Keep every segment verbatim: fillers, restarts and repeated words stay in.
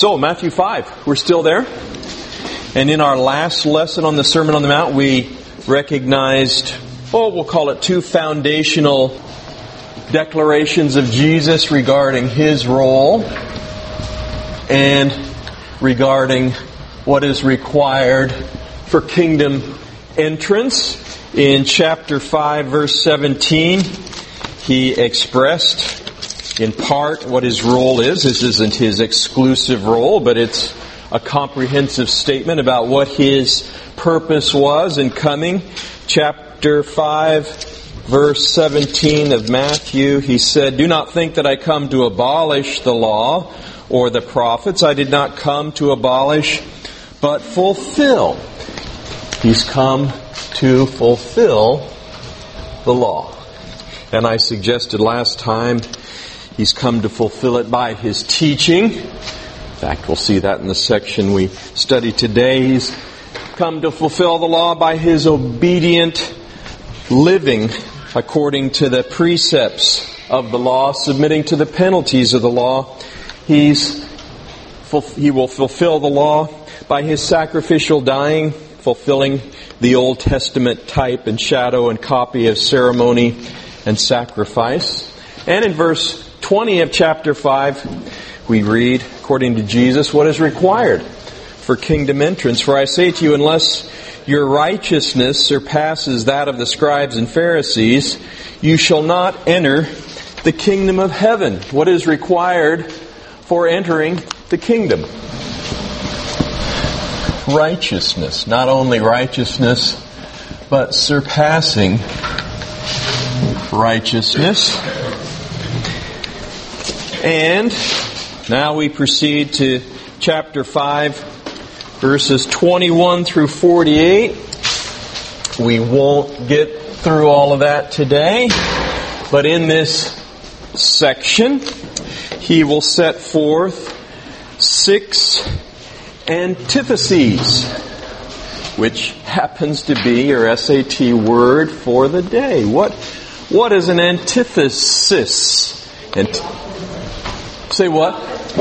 So, Matthew five, we're still there. And in our last lesson on the Sermon on the Mount, we recognized, oh, we'll call it two foundational declarations of Jesus regarding His role and regarding what is required for kingdom entrance. In chapter five, verse seventeen, He expressed in part what His role is. This isn't His exclusive role, but it's a comprehensive statement about what His purpose was in coming. Chapter five, verse seventeen of Matthew, He said, "Do not think that I come to abolish the law or the prophets. I did not come to abolish, but fulfill." He's come to fulfill the law. And I suggested last time, He's come to fulfill it by His teaching. In fact, we'll see that in the section we study today. He's come to fulfill the law by His obedient living according to the precepts of the law, submitting to the penalties of the law. He's He will fulfill the law by His sacrificial dying, fulfilling the Old Testament type and shadow and copy of ceremony and sacrifice. And in verse twenty of chapter five, we read, according to Jesus, what is required for kingdom entrance. "For I say to you, unless your righteousness surpasses that of the scribes and Pharisees, you shall not enter the kingdom of heaven." What is required for entering the kingdom? Righteousness. Not only righteousness, but surpassing righteousness. And now we proceed to chapter five, verses twenty-one through forty-eight. We won't get through all of that today, but in this section, He will set forth six antitheses, which happens to be your S A T word for the day. What, what is an antithesis? Ant- Say what?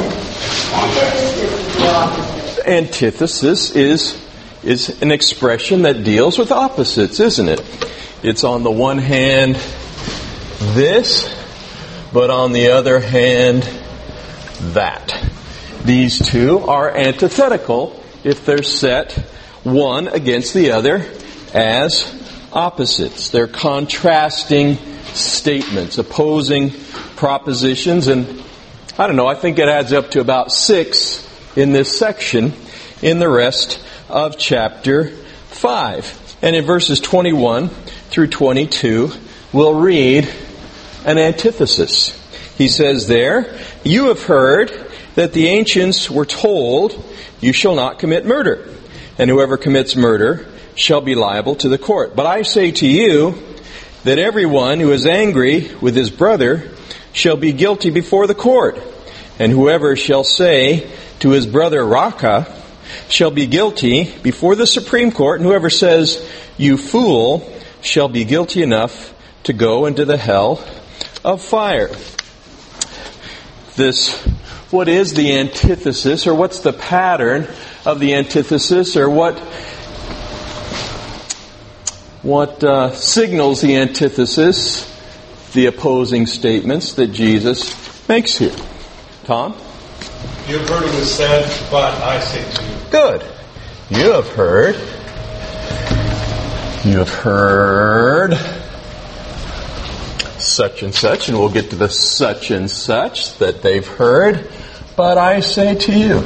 Antithesis is, is an expression that deals with opposites, isn't it? It's on the one hand this, but on the other hand that. These two are antithetical if they're set one against the other as opposites. They're contrasting statements, opposing propositions, and I don't know, I think it adds up to about six in this section in the rest of chapter five. And in verses twenty-one through twenty-two, we'll read an antithesis. He says there, "You have heard that the ancients were told, 'You shall not commit murder, and whoever commits murder shall be liable to the court.' But I say to you that everyone who is angry with his brother shall be guilty before the court. And whoever shall say to his brother, 'Raca,' shall be guilty before the Supreme Court. And whoever says, 'You fool,' shall be guilty enough to go into the hell of fire." This, what is the antithesis, or what's the pattern of the antithesis, or what what uh, signals the antithesis, the opposing statements that Jesus makes here? Tom? "You have heard it was said, but I say to you." Good. You have heard. You have heard such and such, and we'll get to the such and such that they've heard, but I say to you.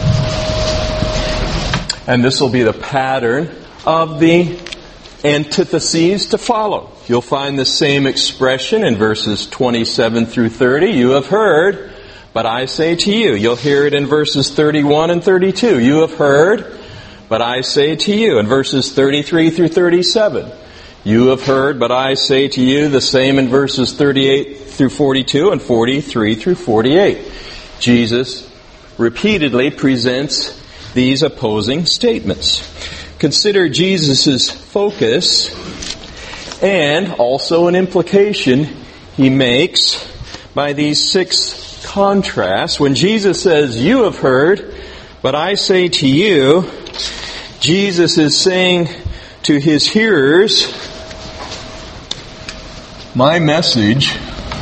And this will be the pattern of the antitheses to follow. You'll find the same expression in verses twenty-seven through thirty. You have heard, but I say to you. You'll hear it in verses thirty-one and thirty-two. You have heard, but I say to you. In verses thirty-three through thirty-seven. You have heard, but I say to you. The same in verses thirty-eight through forty-two and forty-three through forty-eight. Jesus repeatedly presents these opposing statements. Consider Jesus' focus and also an implication He makes by these six contrast. When Jesus says, "You have heard, but I say to you," Jesus is saying to his hearers, my message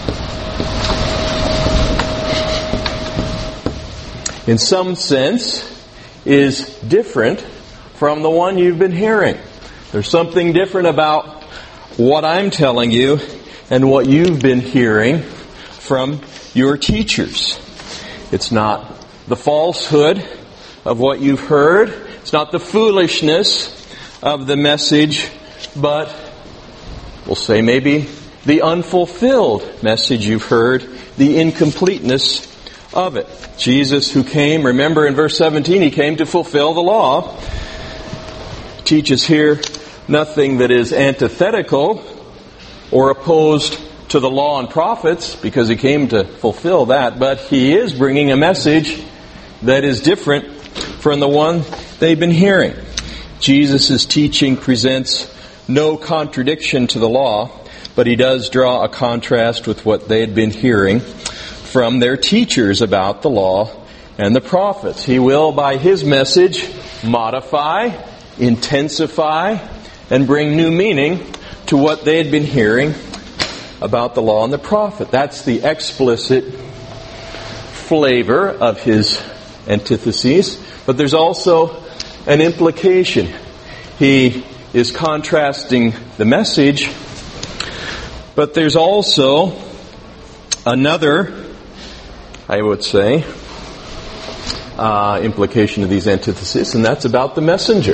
in some sense is different from the one you've been hearing. There's something different about what I'm telling you and what you've been hearing from your teachers. It's not the falsehood of what you've heard. It's not the foolishness of the message, but we'll say maybe the unfulfilled message you've heard, the incompleteness of it. Jesus, who came, remember in verse seventeen, he came to fulfill the law, teaches here nothing that is antithetical or opposed to the law and prophets, because he came to fulfill that, but he is bringing a message that is different from the one they've been hearing. Jesus' teaching presents no contradiction to the law, but he does draw a contrast with what they had been hearing from their teachers about the law and the prophets. He will, by his message, modify, intensify, and bring new meaning to what they had been hearing about the law and the prophet. That's the explicit flavor of his antitheses. But there's also an implication. He is contrasting the message, but there's also another, I would say, uh, implication of these antitheses, and that's about the messenger.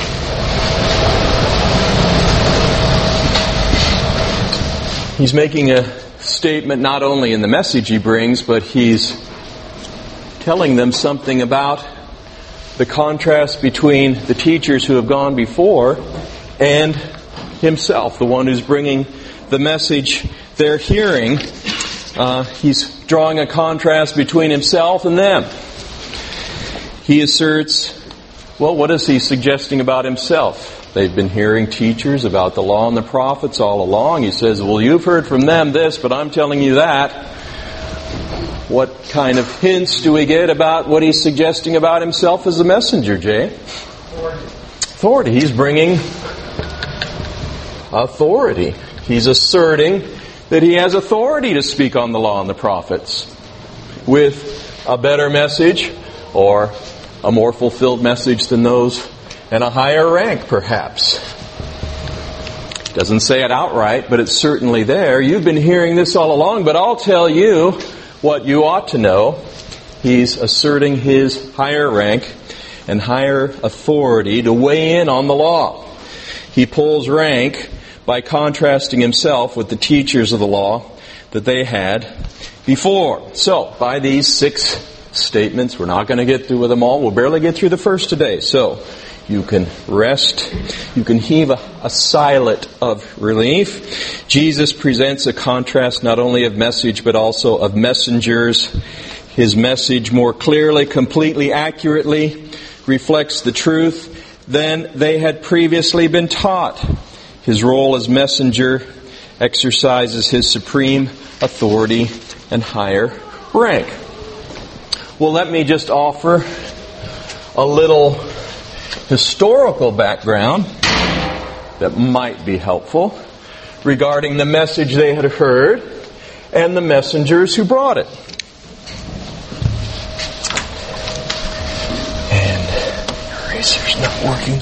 He's making a statement not only in the message he brings, but he's telling them something about the contrast between the teachers who have gone before and himself, the one who's bringing the message they're hearing. Uh, he's drawing a contrast between himself and them. He asserts, well, what is he suggesting about himself? They've been hearing teachers about the law and the prophets all along. He says, well, you've heard from them this, but I'm telling you that. What kind of hints do we get about what he's suggesting about himself as a messenger, Jay? Authority. Authority. He's bringing authority. He's asserting that he has authority to speak on the law and the prophets with a better message or a more fulfilled message than those and a higher rank, perhaps. Doesn't say it outright, but it's certainly there. You've been hearing this all along, but I'll tell you what you ought to know. He's asserting his higher rank and higher authority to weigh in on the law. He pulls rank by contrasting himself with the teachers of the law that they had before. So, by these six statements, we're not going to get through them all. We'll barely get through the first today. So, you can rest. You can heave a, a sigh of relief. Jesus presents a contrast not only of message, but also of messengers. His message more clearly, completely, accurately reflects the truth than they had previously been taught. His role as messenger exercises his supreme authority and higher rank. Well, let me just offer a little historical background that might be helpful regarding the message they had heard and the messengers who brought it. And the eraser's not working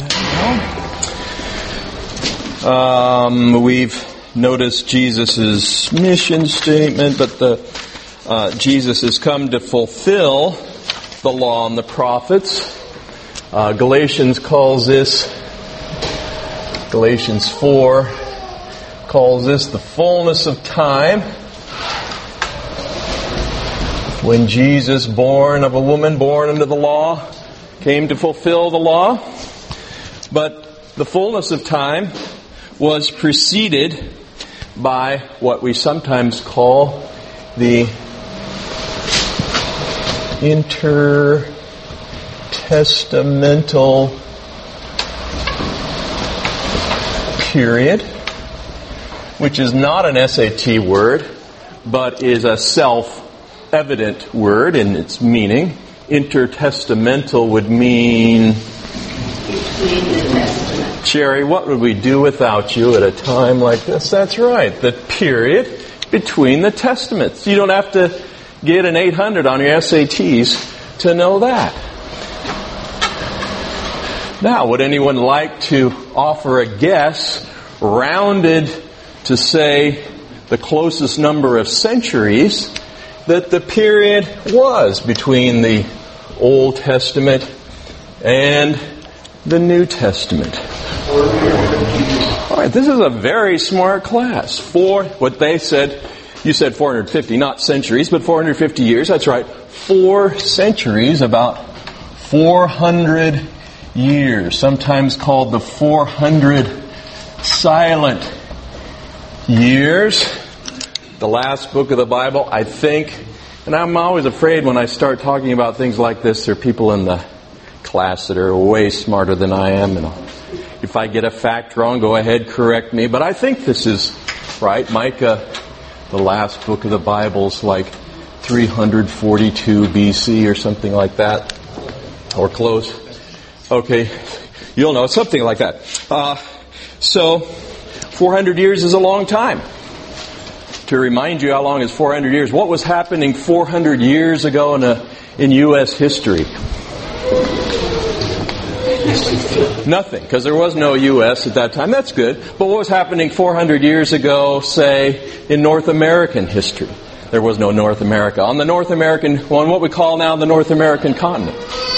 that well. Um, we've noticed Jesus' mission statement, but the uh, Jesus has come to fulfill the law and the prophets. Uh, Galatians calls this, Galatians four calls this the fullness of time. When Jesus, born of a woman, born under the law, came to fulfill the law. But the fullness of time was preceded by what we sometimes call the intertestamental period, which is not an S A T word, but is a self evident word in its meaning. Intertestamental would mean... Between the Testament. Jerry, what would we do without you at a time like this? That's right, the period between the Testaments. You don't have to get an eight hundred on your S A Ts to know that. Now, would anyone like to offer a guess, rounded to say the closest number of centuries that the period was between the Old Testament and the New Testament? All right, this is a very smart class. For what they said, you said four hundred fifty, not centuries, but four hundred fifty years. That's right, four centuries, about four hundred years, sometimes called the four hundred silent years. The last book of the Bible, I think, and I'm always afraid when I start talking about things like this, there are people in the class that are way smarter than I am, and if I get a fact wrong, go ahead, correct me. But I think this is right. Micah, the last book of the Bible, is like three hundred forty-two B C or something like that, or close. Okay, you'll know, something like that. Uh, so, four hundred years is a long time. To remind you how long is four hundred years, what was happening four hundred years ago in a, in U S history? Nothing, because there was no U S at that time. That's good. But what was happening four hundred years ago, say, in North American history? There was no North America. On the North American, on what we call now the North American continent.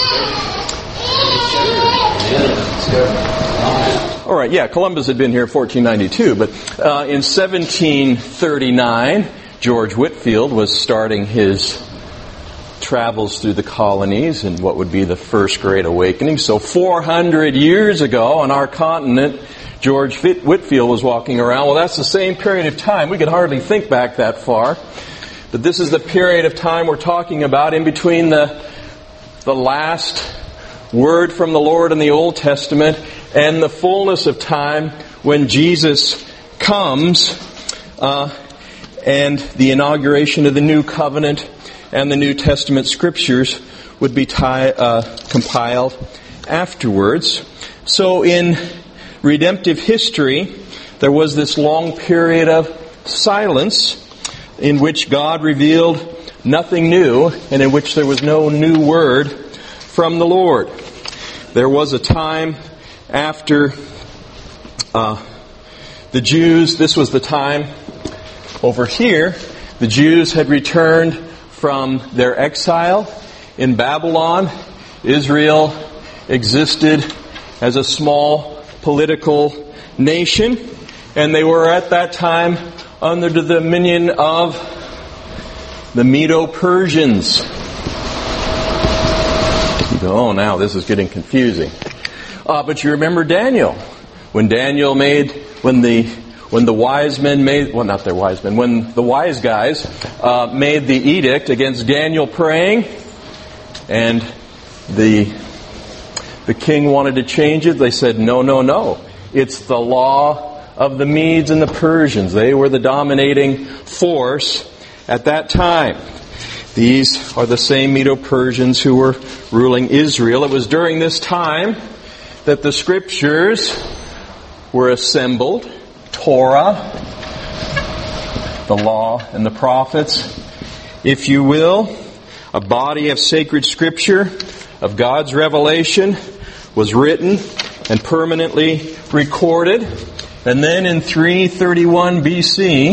All right, yeah, Columbus had been here in fourteen ninety-two, but uh, in seventeen thirty-nine, George Whitefield was starting his travels through the colonies in what would be the First Great Awakening. So four hundred years ago on our continent, George Whitefield was walking around. Well, that's the same period of time. We could hardly think back that far. But this is the period of time we're talking about in between the, the last word from the Lord in the Old Testament and the fullness of time when Jesus comes uh, and the inauguration of the New Covenant and the New Testament Scriptures would be tie, uh, compiled afterwards. So in redemptive history, there was this long period of silence in which God revealed nothing new and in which there was no new word from the Lord. There was a time after uh, the Jews, this was the time over here, the Jews had returned from their exile in Babylon. Israel existed as a small political nation, and they were at that time under the dominion of the Medo-Persians. Oh, now this is getting confusing. Uh, but you remember Daniel. When Daniel made, when the when the wise men made, well, not the wise men, when the wise guys uh, made the edict against Daniel praying, and the the king wanted to change it, they said, no, no, no. It's the law of the Medes and the Persians. They were the dominating force at that time. These are the same Medo-Persians who were ruling Israel. It was during this time that the Scriptures were assembled. Torah, the law and the prophets, if you will, a body of sacred Scripture, of God's revelation, was written and permanently recorded. And then in three thirty-one B C,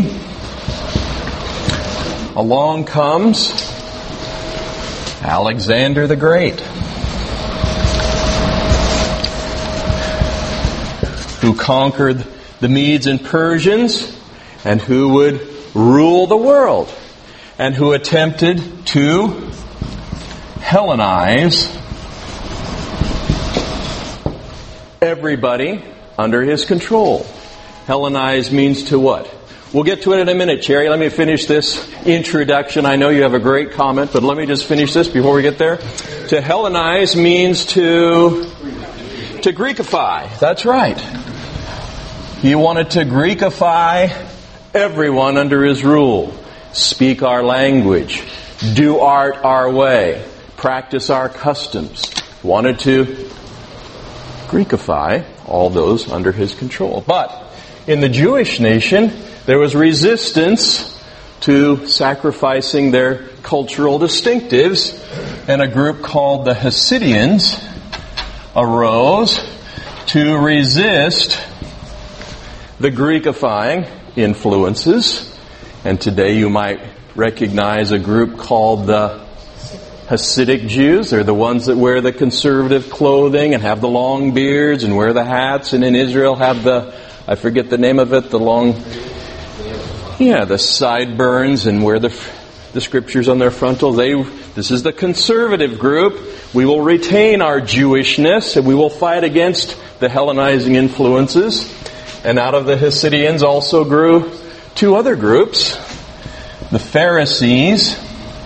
along comes Alexander the Great, who conquered the Medes and Persians, and who would rule the world, and who attempted to Hellenize everybody under his control. Hellenize means to what? We'll get to it in a minute, Cherry. Let me finish this introduction. I know you have a great comment, but let me just finish this before we get there. To Hellenize means to, to Greekify. That's right. He wanted to Greekify everyone under his rule. Speak our language. do art our way, practice our customs. Wanted to Greekify all those under his control. But in the Jewish nation, there was resistance to sacrificing their cultural distinctives, and a group called the Hasidians arose to resist the Greekifying influences. And today you might recognize a group called the Hasidic Jews. They're the ones that wear the conservative clothing and have the long beards and wear the hats, and in Israel have the, I forget the name of it, the long, yeah, the sideburns and wear the the scriptures on their frontal. They, this is the conservative group. We will retain our Jewishness and we will fight against the Hellenizing influences. And out of the Hasidians also grew two other groups. The Pharisees,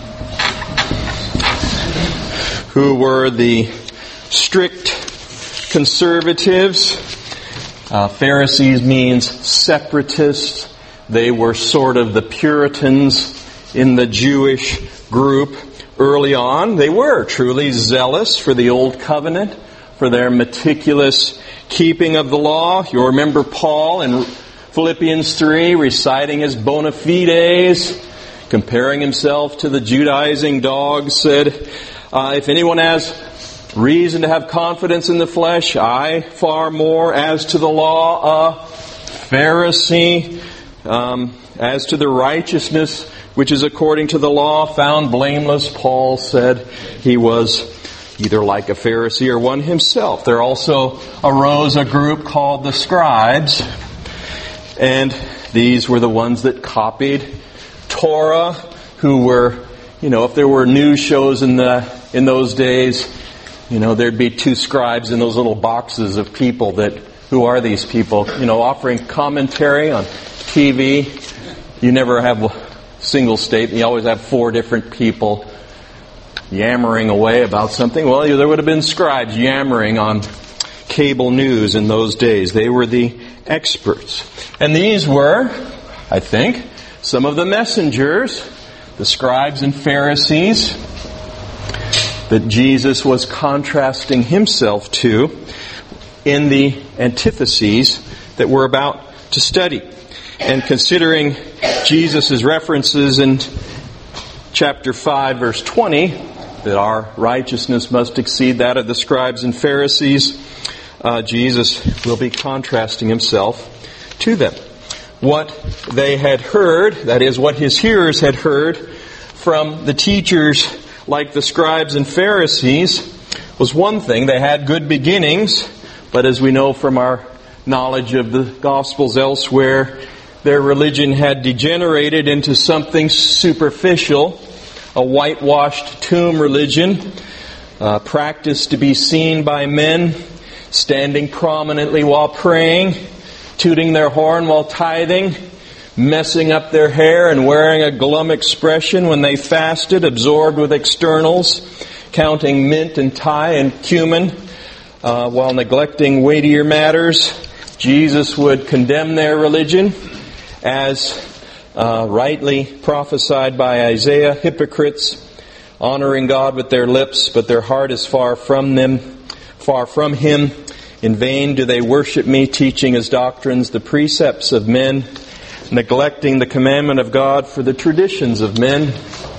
who were the strict conservatives. Uh, Pharisees means separatists. They were sort of the Puritans in the Jewish group early on. They were truly zealous for the Old Covenant, for their meticulous keeping of the law. You'll remember Paul in Philippians three reciting his bona fides, comparing himself to the Judaizing dogs, said, uh, if anyone has reason to have confidence in the flesh, I far more. As to the law, a Pharisee. Um, as to the righteousness which is according to the law, found blameless, Paul said he was either like a Pharisee or one himself. There also arose a group called the scribes, and these were the ones that copied Torah, who were, you know, if there were news shows in the in those days, you know, there'd be two scribes in those little boxes of people that, who are these people, you know, offering commentary on T V. You never have a single statement. You always have four different people yammering away about something. Well, there would have been scribes yammering on cable news in those days. They were the experts. And these were, I think, some of the messengers, the scribes and Pharisees, that Jesus was contrasting himself to in the antitheses that we're about to study. And considering Jesus' references in chapter five, verse twenty, that our righteousness must exceed that of the scribes and Pharisees, uh, Jesus will be contrasting himself to them. What they had heard, that is, what his hearers had heard from the teachers like the scribes and Pharisees, was one thing. They had good beginnings, but as we know from our knowledge of the Gospels elsewhere, their religion had degenerated into something superficial, a whitewashed tomb religion, uh, practiced to be seen by men, standing prominently while praying, tooting their horn while tithing, messing up their hair and wearing a glum expression when they fasted, absorbed with externals, counting mint and thyme and cumin, uh, while neglecting weightier matters. Jesus would condemn their religion as uh, rightly prophesied by Isaiah, hypocrites, honoring God with their lips, but their heart is far from them, far from Him. In vain do they worship me, teaching as doctrines the precepts of men, neglecting the commandment of God for the traditions of men.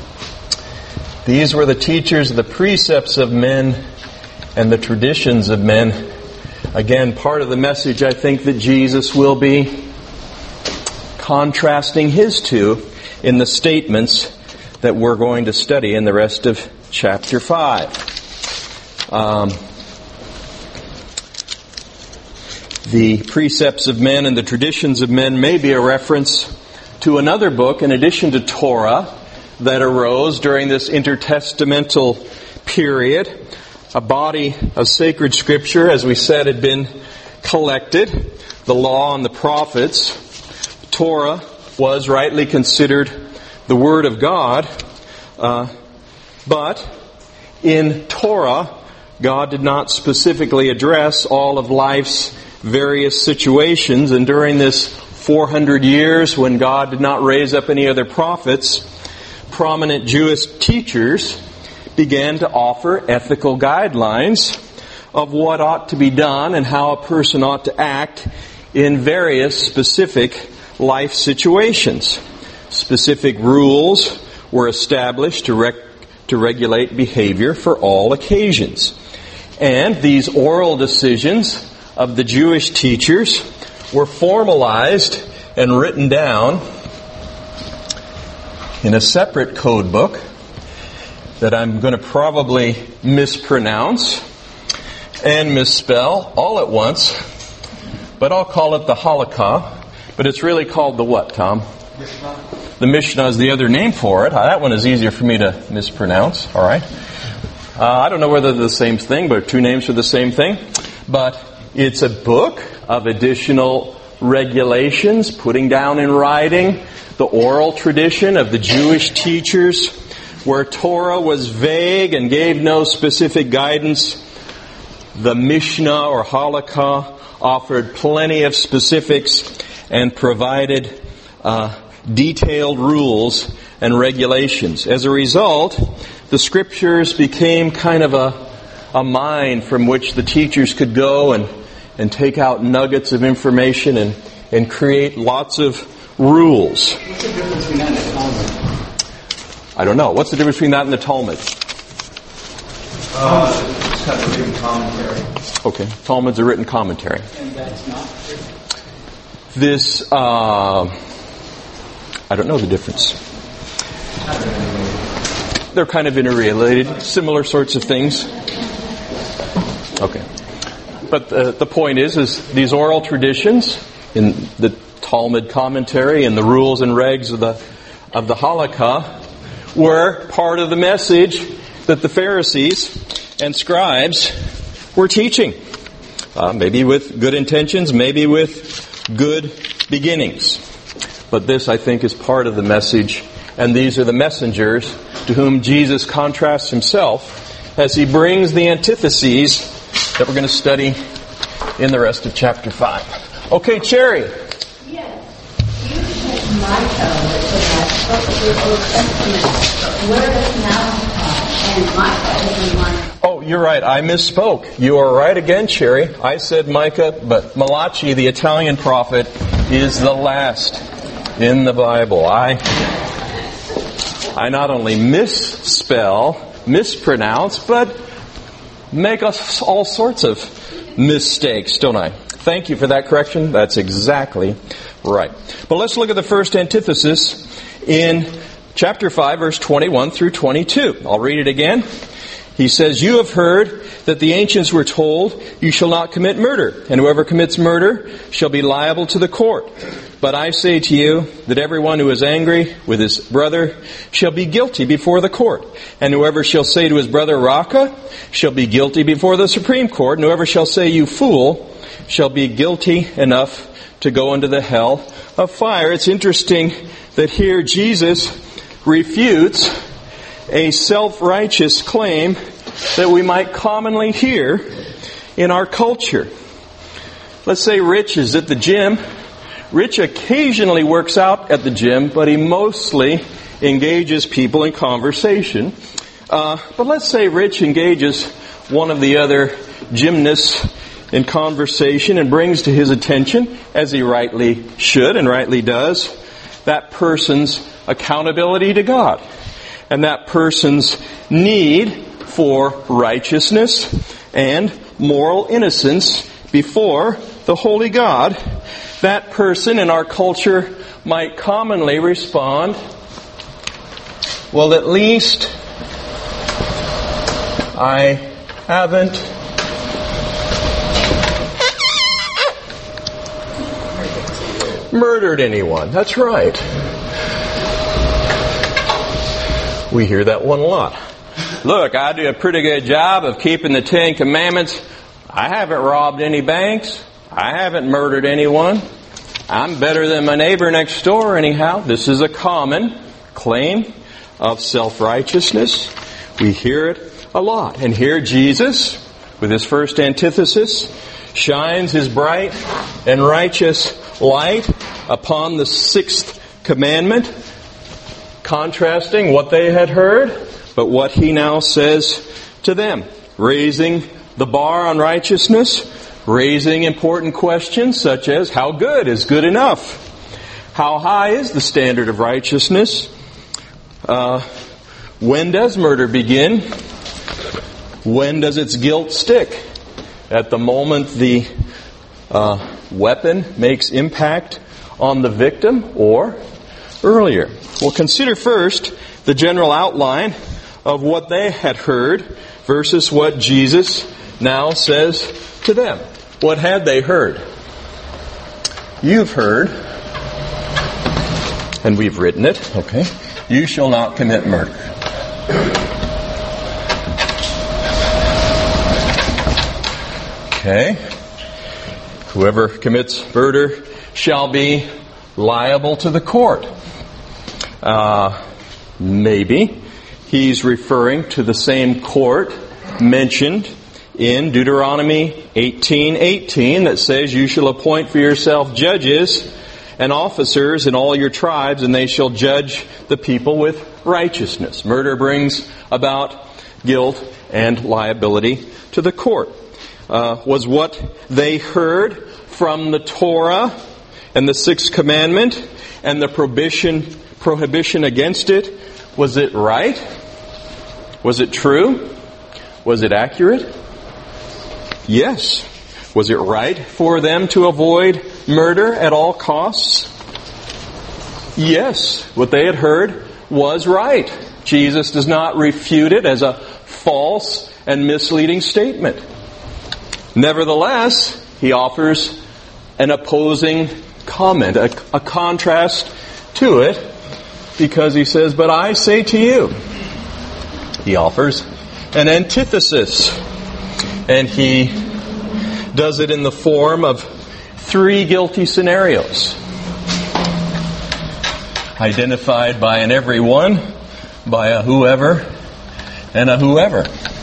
These were the teachers of the precepts of men and the traditions of men. Again, part of the message I think that Jesus will be contrasting his two in the statements that we're going to study in the rest of chapter five. Um, the precepts of men and the traditions of men may be a reference to another book in addition to Torah that arose during this intertestamental period. A body of sacred scripture, as we said, had been collected. The law and the prophets. Torah was rightly considered the Word of God. Uh, but in Torah, God did not specifically address all of life's various situations. And during this four hundred years when God did not raise up any other prophets, prominent Jewish teachers began to offer ethical guidelines of what ought to be done and how a person ought to act in various specific life situations. Specific rules were established to, rec- to regulate behavior for all occasions. And these oral decisions of the Jewish teachers were formalized and written down in a separate code book that I'm going to probably mispronounce and misspell all at once, but I'll call it the Halakha, but it's really called the what, Tom? Mishnah. The Mishnah is the other name for it. That one is easier for me to mispronounce, all right? Uh, I don't know whether they're the same thing, but two names for the same thing. But it's a book of additional regulations, putting down in writing the oral tradition of the Jewish teachers, where Torah was vague and gave no specific guidance. The Mishnah or Halakha offered plenty of specifics and provided uh, detailed rules and regulations. As a result, the Scriptures became kind of a, a mine from which the teachers could go and, and take out nuggets of information and, and create lots of rules. What's the difference between that and the Talmud? I don't know. What's the difference between that and the Talmud? Uh, it's kind of a written commentary. Okay, Talmud's a written commentary. And that's not true? This, uh, I don't know the difference. They're kind of interrelated, similar sorts of things. Okay. But the, the point is, is these oral traditions in the Talmud commentary and the rules and regs of the of the Halakha were part of the message that the Pharisees and scribes were teaching. Uh, maybe with good intentions, maybe with good beginnings. But this, I think, is part of the message, and these are the messengers to whom Jesus contrasts himself as he brings the antitheses that we're going to study in the rest of chapter five. Okay, Cherry. Yes. You said Micah, which is a book of the Old Testament, but where does Malachi and Micah is in one? Oh, you're right. I misspoke. You are right again, Cherry. I said Micah, but Malachi, the Italian prophet, is the last in the Bible. I I not only misspell, mispronounce, but make us all sorts of mistakes, don't I? Thank you for that correction. That's exactly right. But let's look at the first antithesis in chapter five, verse twenty-one through twenty-two. I'll read it again. He says, "You have heard that the ancients were told, 'You shall not commit murder, and whoever commits murder shall be liable to the court.' But I say to you that everyone who is angry with his brother shall be guilty before the court. And whoever shall say to his brother, 'Raca,' shall be guilty before the Supreme Court. And whoever shall say, 'You fool,' shall be guilty enough to go into the hell of fire." It's interesting that here Jesus refutes a self-righteous claim that we might commonly hear in our culture. Let's say Rich is at the gym. Rich occasionally works out at the gym, but he mostly engages people in conversation. Uh, but let's say Rich engages one of the other gymnasts in conversation and brings to his attention, as he rightly should and rightly does, that person's accountability to God and that person's need for righteousness and moral innocence before the holy God. That person in our culture might commonly respond, "Well, at least I haven't murdered anyone." That's right. We hear that one a lot. "Look, I do a pretty good job of keeping the Ten Commandments. I haven't robbed any banks. I haven't murdered anyone. I'm better than my neighbor next door anyhow." This is a common claim of self-righteousness. We hear it a lot. And here Jesus, with his first antithesis, shines his bright and righteous light upon the sixth commandment, contrasting what they had heard, but what he now says to them, raising the bar on righteousness, raising important questions such as, how good is good enough? How high is the standard of righteousness? Uh, when does murder begin? When does its guilt stick? At the moment the uh, weapon makes impact on the victim, or earlier? Well, consider first the general outline of what they had heard versus what Jesus now says to them. What had they heard? You've heard, and we've written it, okay? You shall not commit murder. Okay? Whoever commits murder shall be liable to the court. Uh, maybe he's referring to the same court mentioned in Deuteronomy eighteen eighteen that says, you shall appoint for yourself judges and officers in all your tribes, and they shall judge the people with righteousness. Murder brings about guilt and liability to the court. Uh, was what they heard from the Torah and the Sixth Commandment and the prohibition, prohibition against it, was it right? Was it true? Was it accurate? Yes. Was it right for them to avoid murder at all costs? Yes. What they had heard was right. Jesus does not refute it as a false and misleading statement. Nevertheless, he offers an opposing comment, a, a contrast to it, because he says, but I say to you. He offers an antithesis, and he does it in the form of three guilty scenarios, identified by an everyone, by a whoever, and a whoever.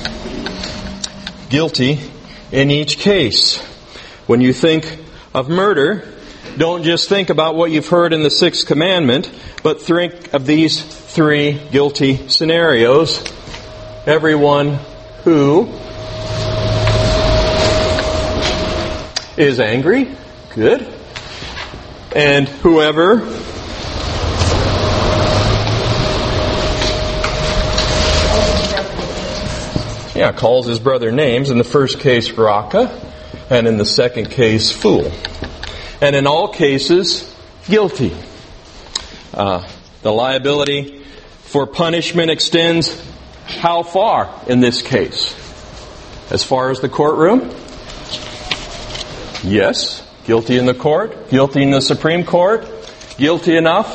Guilty in each case. When you think of murder, don't just think about what you've heard in the Sixth Commandment, but think of these three guilty scenarios. Everyone who is angry, good, and whoever yeah, calls his brother names, in the first case Raka, and in the second case fool. And in all cases, guilty. Uh, the liability for punishment extends how far in this case? As far as the courtroom? Yes. Guilty in the court. Guilty in the Supreme Court. Guilty enough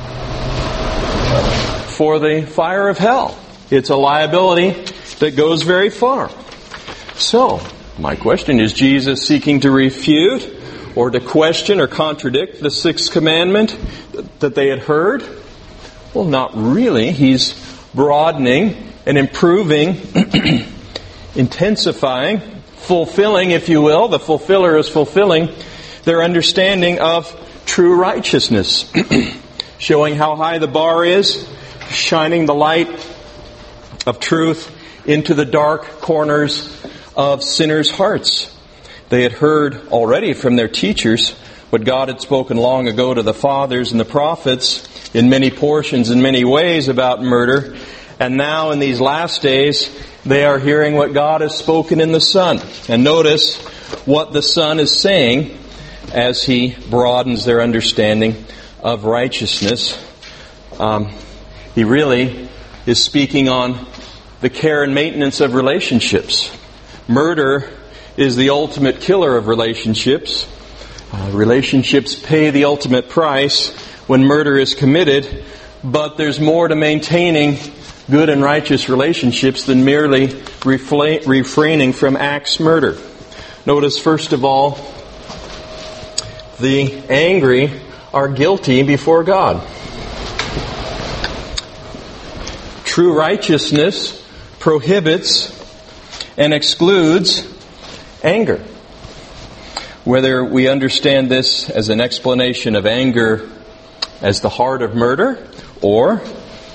for the fire of hell. It's a liability that goes very far. So, my question, is Jesus seeking to refute or to question or contradict the Sixth Commandment that they had heard? Well, not really. He's broadening and improving, intensifying, fulfilling, if you will. The fulfiller is fulfilling their understanding of true righteousness, showing how high the bar is, shining the light of truth into the dark corners of sinners' hearts. They had heard already from their teachers what God had spoken long ago to the fathers and the prophets in many portions, in many ways about murder. And now in these last days, they are hearing what God has spoken in the Son. And notice what the Son is saying as He broadens their understanding of righteousness. Um, he really is speaking on the care and maintenance of relationships. Murder is the ultimate killer of relationships. Uh, relationships pay the ultimate price when murder is committed, but there's more to maintaining good and righteous relationships than merely refla- refraining from axe murder. Notice, first of all, the angry are guilty before God. True righteousness prohibits and excludes anger. Whether we understand this as an explanation of anger as the heart of murder, or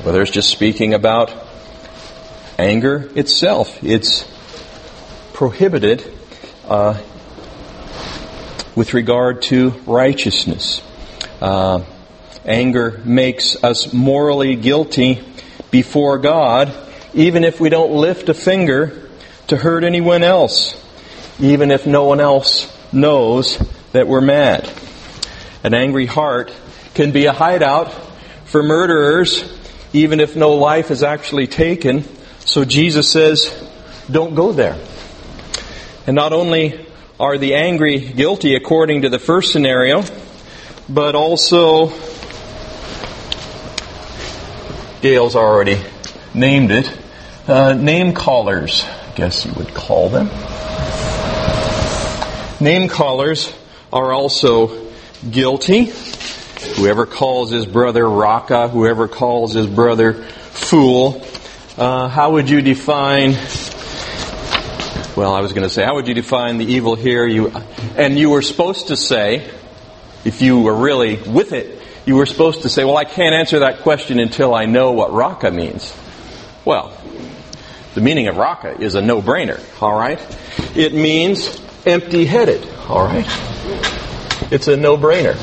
whether it's just speaking about anger itself. It's prohibited uh, with regard to righteousness. Uh, anger makes us morally guilty before God, even if we don't lift a finger to hurt anyone else, even if no one else knows that we're mad. An angry heart can be a hideout for murderers, even if no life is actually taken. So Jesus says, don't go there. And not only are the angry guilty according to the first scenario, but also, Gail's already named it, uh, name callers, I guess you would call them. Name callers are also guilty. Whoever calls his brother Raka, whoever calls his brother fool, uh, how would you define, well, I was going to say, how would you define the evil here? You, and you were supposed to say, if you were really with it, you were supposed to say, well, I can't answer that question until I know what Raka means. Well, the meaning of Raka is a no-brainer, all right? It means empty-headed, all right? It's a no-brainer.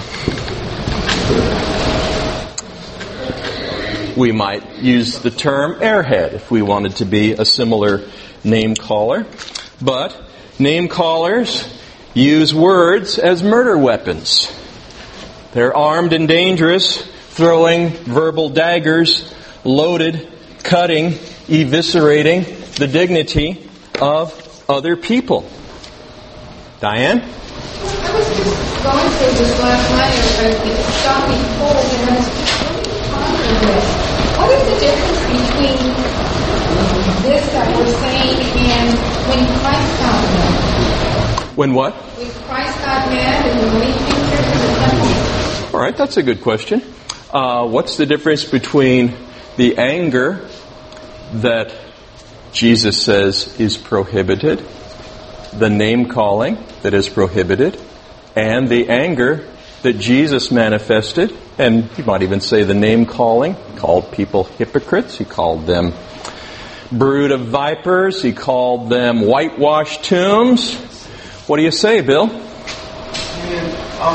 We might use the term airhead if we wanted to be a similar name caller. But name callers use words as murder weapons. They're armed and dangerous, throwing verbal daggers, loaded, cutting, eviscerating the dignity of other people. Diane? I was just going through this last night, and it stopped me cold, and I was really pondering this. What is the difference between this that we're saying and when Christ got mad? When what? When Christ got mad and when we entered in the temple. All right, that's a good question. Uh, what's the difference between the anger that Jesus says is prohibited, the name calling that is prohibited, and the anger that Jesus manifested? And you might even say the name calling. He called people hypocrites. He called them brood of vipers. He called them whitewashed tombs. What do you say, Bill? And, um,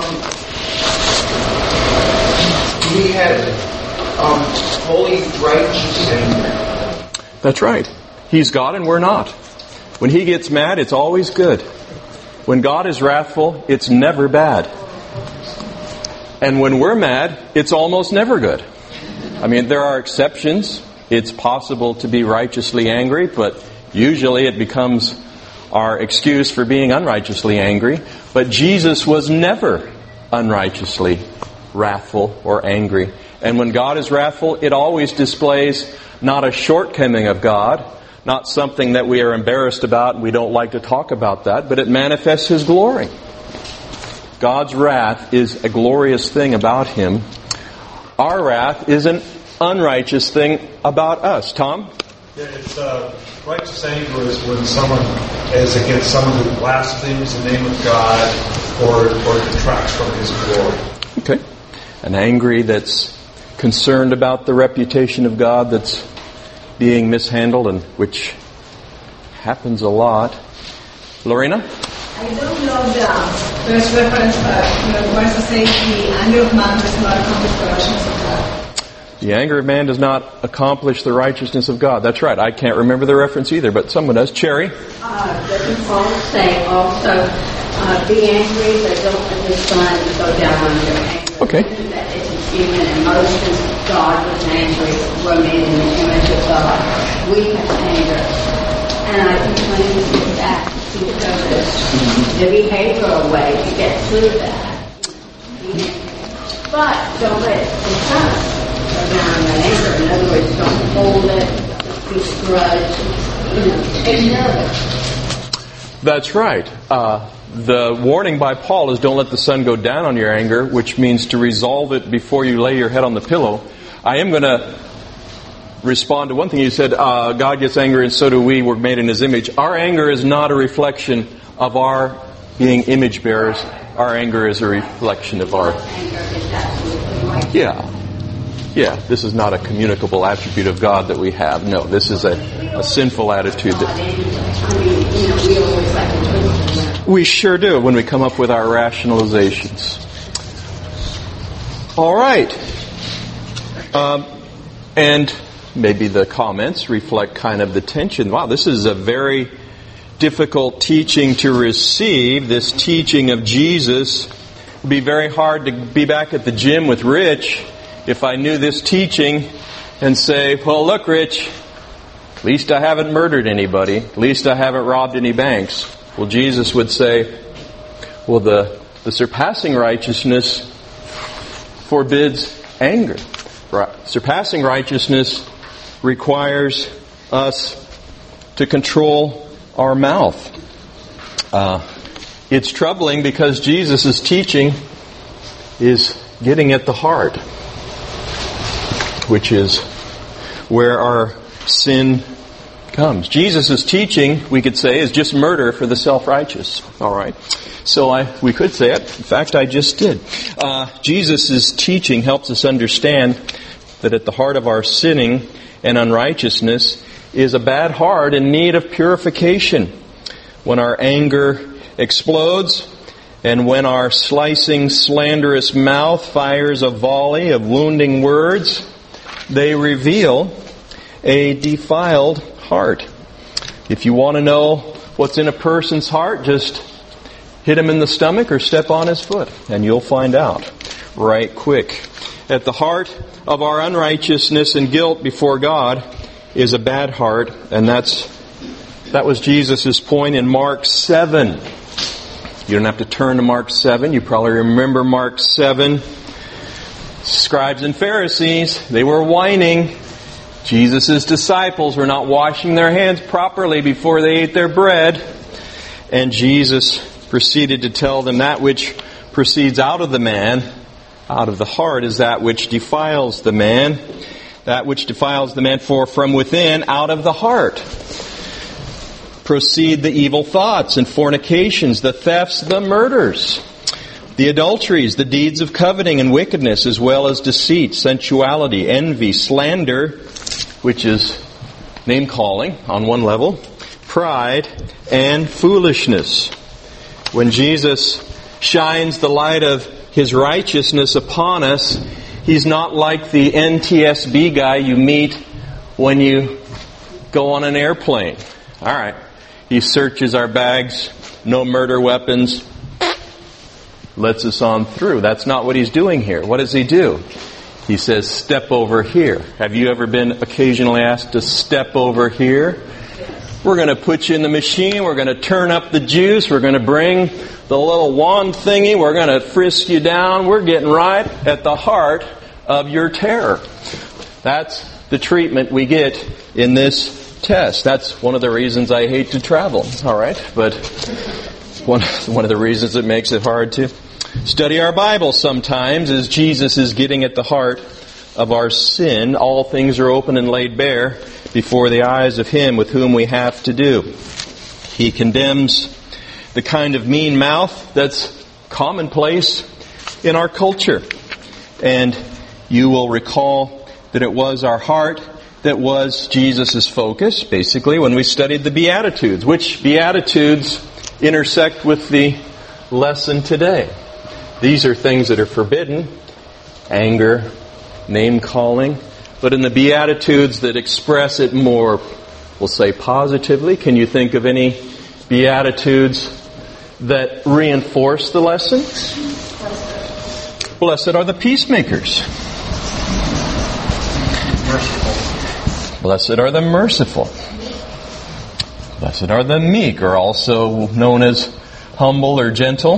he had um, holy, righteous anger. That's right. He's God and we're not. When He gets mad, it's always good. When God is wrathful, it's never bad. And when we're mad, it's almost never good. I mean, there are exceptions. It's possible to be righteously angry, but usually it becomes our excuse for being unrighteously angry. But Jesus was never unrighteously wrathful or angry. And when God is wrathful, it always displays not a shortcoming of God, not something that we are embarrassed about and we don't like to talk about that, but it manifests His glory. God's wrath is a glorious thing about Him. Our wrath is an unrighteous thing about us. Tom? Yeah, it's uh, righteous anger is when someone is against someone who blasphemes the name of God or or detracts from His glory. Okay. An angry that's concerned about the reputation of God that's being mishandled, and which happens a lot. Lorena? I don't know the first reference, but the verse says the anger of man does not accomplish the righteousness of God. The anger of man does not accomplish the righteousness of God. That's right. I can't remember the reference either, but someone does. Cherry? Uh, doesn't Paul say also, uh, be angry, but don't let the sun go down on your anger? Okay. That it's human emotions. God was angry. We're made in the image of God. We have anger. And I think when you get that, you go the behavioral way to get through that. But don't let the sun go down on the anger. In other words, don't hold it, begrudge, you know, take care of it. That's right. Uh, the warning by Paul is don't let the sun go down on your anger, which means to resolve it before you lay your head on the pillow. I am going to respond to one thing you said. Uh, God gets angry and so do we. We're made in His image. Our anger is not a reflection of our being image bearers. Our anger is a reflection of our... Anger is absolutely right. Yeah. Yeah, this is not a communicable attribute of God that we have. No, this is a, a sinful attitude. That we sure do when we come up with our rationalizations. All right. Um, and maybe the comments reflect kind of the tension. Wow, this is a very difficult teaching to receive, this teaching of Jesus. It would be very hard to be back at the gym with Rich if I knew this teaching and say, well, look, Rich, at least I haven't murdered anybody. At least I haven't robbed any banks. Well, Jesus would say, well, the, the surpassing righteousness forbids anger. Surpassing righteousness requires us to control our mouth. Uh, it's troubling because Jesus' teaching is getting at the heart, which is where our sin comes. Jesus' teaching, we could say, is just murder for the self-righteous. All right. So I, we could say it. In fact, I just did. Uh, Jesus' teaching helps us understand that at the heart of our sinning and unrighteousness is a bad heart in need of purification. When our anger explodes, and when our slicing, slanderous mouth fires a volley of wounding words, they reveal a defiled heart. If you want to know what's in a person's heart, just hit him in the stomach or step on his foot, and you'll find out right quick. At the heart of our unrighteousness and guilt before God is a bad heart, and that's that was Jesus' point in Mark seven. You don't have to turn to Mark seven. You probably remember Mark seven. Scribes and Pharisees, they were whining. Jesus' disciples were not washing their hands properly before they ate their bread. And Jesus proceeded to tell them that which proceeds out of the man, out of the heart, is that which defiles the man. That which defiles the man, for from within, out of the heart, proceed the evil thoughts and fornications, the thefts, the murders, the adulteries, the deeds of coveting and wickedness, as well as deceit, sensuality, envy, slander, which is name-calling on one level, pride, and foolishness. When Jesus shines the light of His righteousness upon us, He's not like the N T S B guy you meet when you go on an airplane. All right. He searches our bags, no murder weapons, lets us on through. That's not what He's doing here. What does He do? He says, step over here. Have you ever been occasionally asked to step over here? We're going to put you in the machine. We're going to turn up the juice. We're going to bring the little wand thingy. We're going to frisk you down. We're getting right at the heart of your terror. That's the treatment we get in this test. That's one of the reasons I hate to travel. All right, but one one of the reasons it makes it hard to study our Bible sometimes is Jesus is getting at the heart of our sin. All things are open and laid bare before the eyes of Him with whom we have to do. He condemns the kind of mean mouth that's commonplace in our culture. And you will recall that it was our heart that was Jesus' focus, basically, when we studied the Beatitudes. Which Beatitudes intersect with the lesson today? These are things that are forbidden. Anger, name-calling. But in the Beatitudes that express it more, we'll say positively, can you think of any Beatitudes that reinforce the lesson? Blessed are the peacemakers. Blessed are the merciful. Blessed are the meek, or also known as humble or gentle.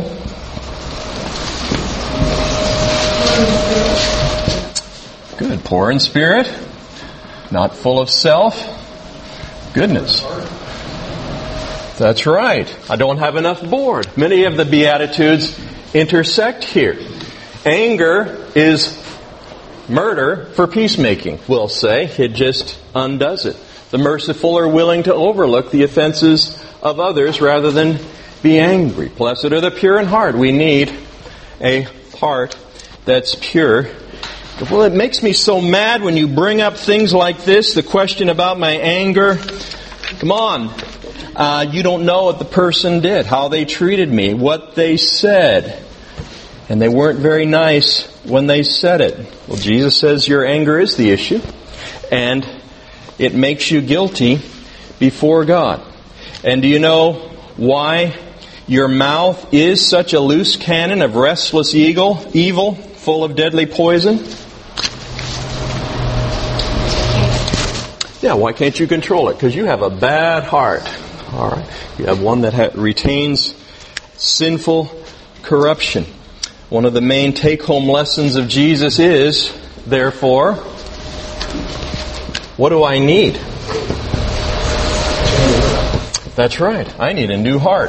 Good. Poor in spirit, not full of self. Goodness. That's right. I don't have enough board. Many of the Beatitudes intersect here. Anger is murder for peacemaking, we'll say. It just undoes it. The merciful are willing to overlook the offenses of others rather than be angry. Blessed are the pure in heart. We need a heart that's pure Well, it makes me so mad when you bring up things like this, the question about my anger. Come on. Uh, you don't know what the person did, how they treated me, what they said. And they weren't very nice when they said it. Well, Jesus says your anger is the issue. And it makes you guilty before God. And do you know why your mouth is such a loose cannon of restless eagle, evil, full of deadly poison? Yeah, why can't you control it? Because you have a bad heart. All right, you have one that ha- retains sinful corruption. One of the main take-home lessons of Jesus is, therefore, what do I need? That's right. I need a new heart.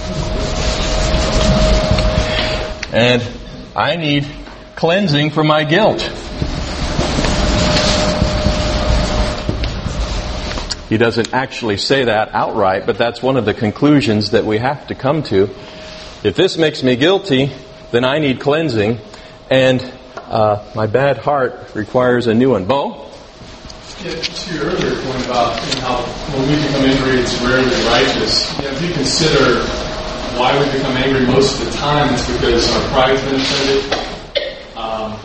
And I need cleansing from my guilt. He doesn't actually say that outright, but that's one of the conclusions that we have to come to. If this makes me guilty, then I need cleansing, and uh, my bad heart requires a new one. Bo? Yeah, to your earlier point about you know, how when we become angry, it's rarely righteous. You know, if you consider why we become angry most of the time, it's because our pride's been offended, um,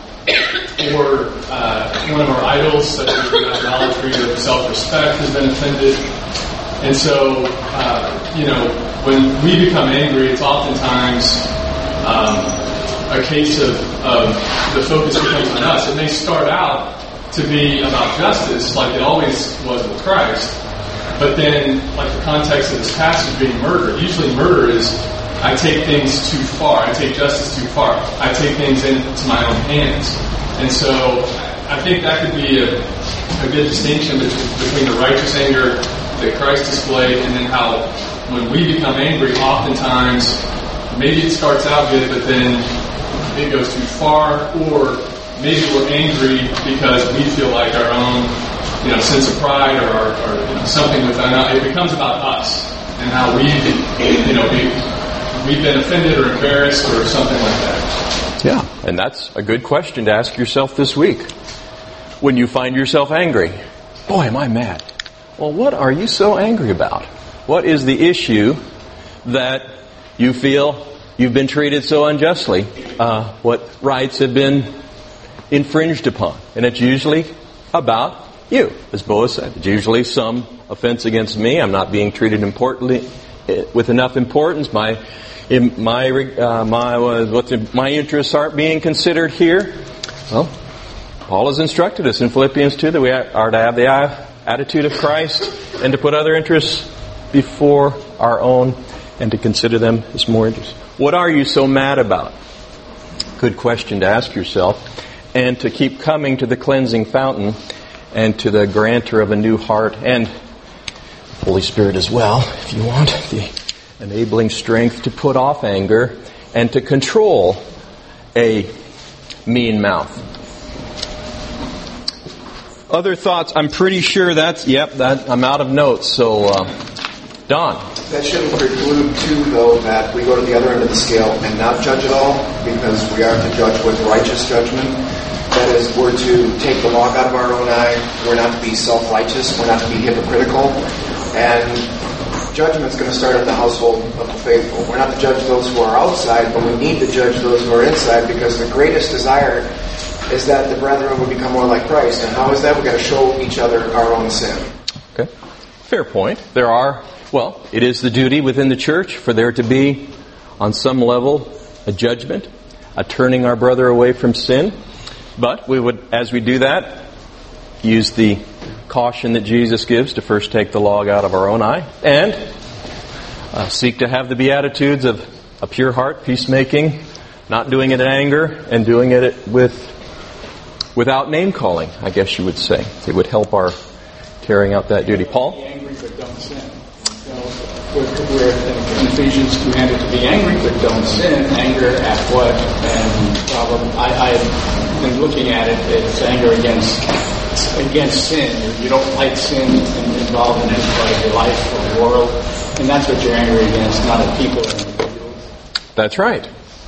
or uh, one of our idols, such as idolatry or self-respect, has been offended. And so, uh, you know, when we become angry, it's oftentimes um, a case of, of the focus becomes on us. It may start out to be about justice, like it always was with Christ, but then, like the context of this passage being murder, usually murder is, I take things too far, I take justice too far, I take things into my own hands. And so, I think that could be a, a good distinction between the righteous anger that Christ displayed and then how, when we become angry, oftentimes, maybe it starts out good, but then it goes too far, or maybe we're angry because we feel like our own, you know, sense of pride or, or, or you know, something with that. It becomes about us and how we, you know, we, we've been offended or embarrassed or something like that. Yeah, and that's a good question to ask yourself this week. When you find yourself angry, boy, am I mad. Well, what are you so angry about? What is the issue that you feel you've been treated so unjustly? Uh, what rights have been infringed upon? And it's usually about you, as Boaz said. It's usually some offense against me. I'm not being treated importantly with enough importance. My my uh, my uh, what's in, my interests aren't being considered here. Well, Paul has instructed us in Philippians two that we are to have the attitude of Christ and to put other interests before our own and to consider them as more interests. What are you so mad about? Good question to ask yourself. And to keep coming to the cleansing fountain and to the granter of a new heart and Holy Spirit as well, if you want, the enabling strength to put off anger and to control a mean mouth. Other thoughts? I'm pretty sure that's, yep, that I'm out of notes. So, uh, Don. That shouldn't preclude, too, though, that we go to the other end of the scale and not judge at all, because we are to judge with righteous judgment. That is, we're to take the log out of our own eye. We're not to be self-righteous. We're not to be hypocritical. And judgment's going to start at the household of the faithful. We're not to judge those who are outside, but we need to judge those who are inside, because the greatest desire is that the brethren would become more like Christ. And how is that? We've got to show each other our own sin. Okay. Fair point. There are, well, it is the duty within the church for there to be, on some level, a judgment, a turning our brother away from sin. But we would, as we do that, use the caution that Jesus gives to first take the log out of our own eye and uh, seek to have the beatitudes of a pure heart, peacemaking, not doing it in anger, and doing it with without name calling, I guess you would say. It would help our carrying out that duty. Paul? Be angry but don't sin. So we're in Ephesians commanded to be angry but don't sin. Anger at what? And problem. I, I've been looking at it. It's anger against against sin. You don't like sin involved in any part of your life or the world, and that's what you're angry against, not at people or individuals. That's right.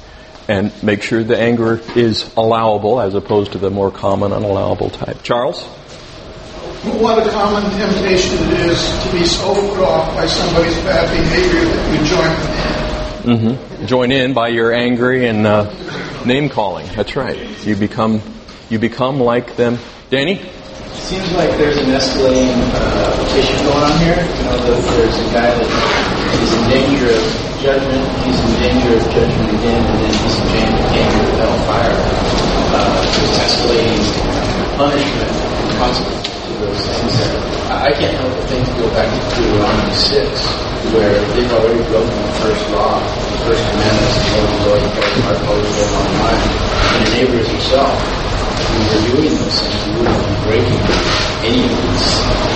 and make sure the anger is allowable as opposed to the more common unallowable type. Charles? What a common temptation it is to be so put off by somebody's bad behavior that you join them in. Mm-hmm. Join in by your angry and uh, name calling. That's right. You become you become like them. Danny? It seems like there's an escalating uh, issue going on here. You know, the, there's a guy that is in danger of judgment, he's in danger of judgment again, and then he's in danger of hellfire. Uh, just escalating punishment and consequences to those things. I can't help but think to go back to Deuteronomy six, where they've already broken the first law, the first commandment is to love the Lord your God, our Lord, your own mind, and your neighbor as yourself. If we were doing those things, we wouldn't be breaking any of these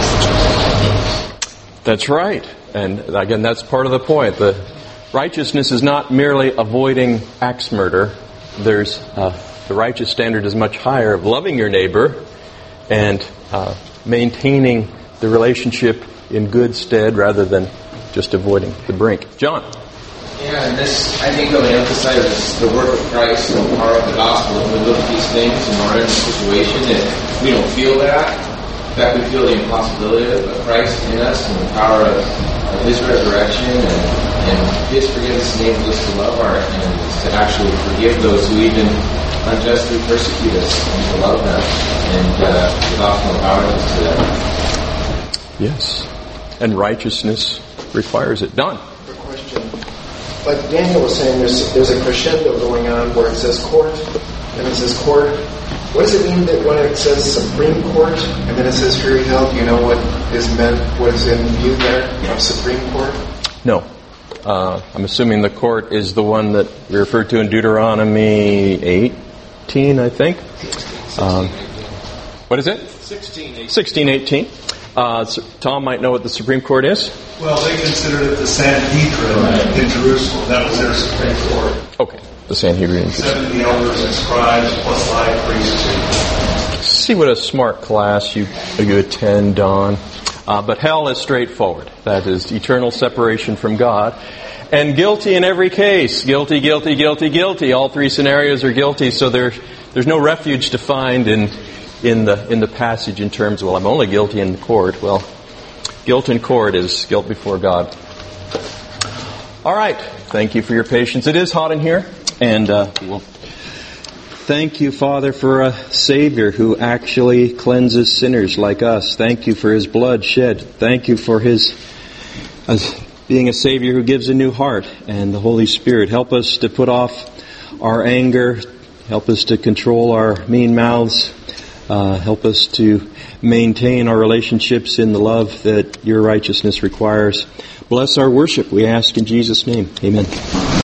things. That's right. And again, that's part of the point. The righteousness is not merely avoiding axe murder. There's uh, the righteous standard is much higher of loving your neighbor and uh, maintaining the relationship in good stead rather than just avoiding the brink. John? Yeah, and this, I think, really emphasizes the work of Christ and the power of the gospel. When we look at these things and we're in a situation that we don't feel that, in fact, we feel the impossibility of Christ in us and the power of, of His resurrection and, and His forgiveness enables us to love our enemies, to actually forgive those who even unjustly persecute us and to love them. And uh, the gospel empowers us to that. Yes. And righteousness requires it. Don? Quick question. Like Daniel was saying, there's, there's a crescendo going on where it says court, and it says court. What does it mean that when it says Supreme Court, and then it says jury held, do you know what is meant, what is in view there of Supreme Court? No. Uh, I'm assuming the court is the one that we referred to in Deuteronomy eighteen, I think. Um, what is it? sixteen eighteen. sixteen eighteen. Uh, Tom might know what the Supreme Court is. Well, they considered it the Sanhedrin right. in Jerusalem. That was their Supreme Court. Okay, the Sanhedrin in Jerusalem. seventy elders and scribes plus live priests. See what a smart class you you attend, Don. Uh, but hell is straightforward. That is eternal separation from God. And guilty in every case. Guilty, guilty, guilty, guilty. All three scenarios are guilty, so there, there's no refuge to find in in the in the passage in terms of, well, I'm only guilty in court. Well, guilt in court is guilt before God. All right. Thank you for your patience. It is hot in here. And uh, we'll thank you, Father, for a Savior who actually cleanses sinners like us. Thank you for His blood shed. Thank you for His uh, being a Savior who gives a new heart. And the Holy Spirit, help us to put off our anger. Help us to control our mean mouths. Uh, help us to maintain our relationships in the love that your righteousness requires. Bless our worship, we ask in Jesus' name. Amen.